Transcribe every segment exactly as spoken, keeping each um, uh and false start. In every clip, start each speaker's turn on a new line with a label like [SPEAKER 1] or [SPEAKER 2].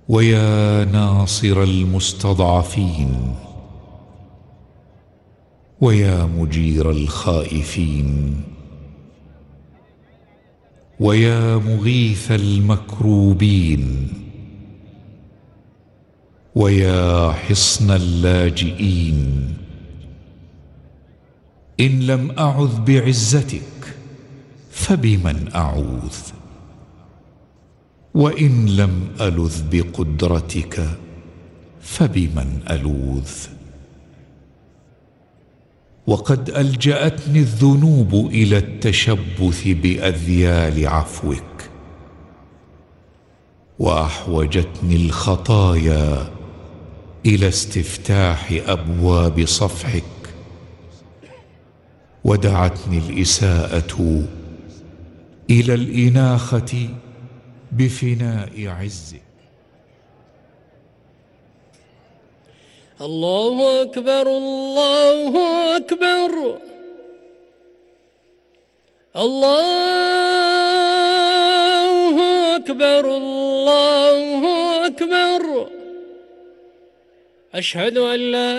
[SPEAKER 1] ويا ناصر المستضعفين، ويا مجير الخائفين، ويا مغيث المكروبين، ويا حصن اللاجئين. إن لم أعذ بعزتك فبمن أعوذ، وإن لم ألذ بقدرتك فبمن ألوذ. وقد ألجأتني الذنوب إلى التشبث بأذيال عفوك، وأحوجتني الخطايا إلى استفتاح أبواب صفحك، ودعتني الإساءة إلى الإناخة بفناء عزك.
[SPEAKER 2] الله أكبر الله أكبر الله أكبر الله أكبر. أشهد أن لا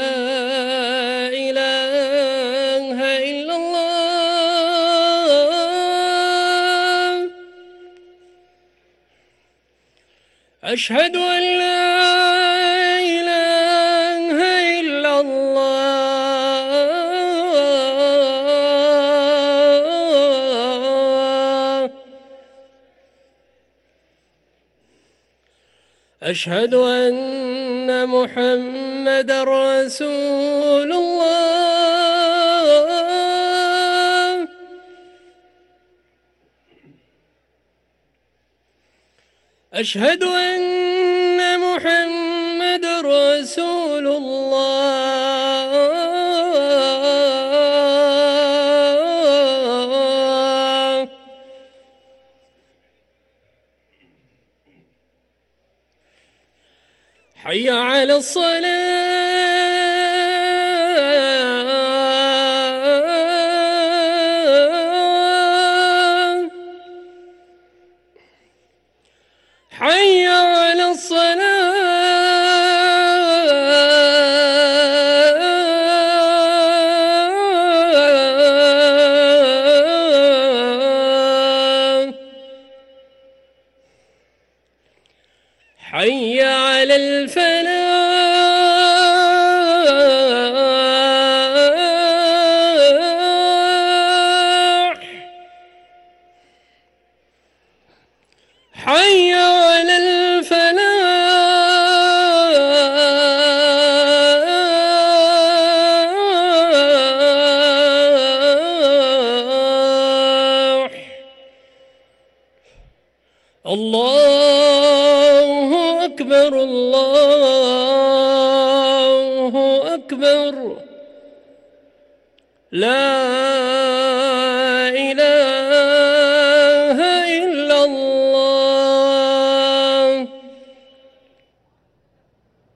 [SPEAKER 2] إله إلا الله. أشهد أن لا أشهد أن محمد رسول الله. أشهد أن محمد رسول الله. حي على الصلاة. حي على الصلاة. حي على الفلاح. حي على الفلاح. الله أكبر الله أكبر. لا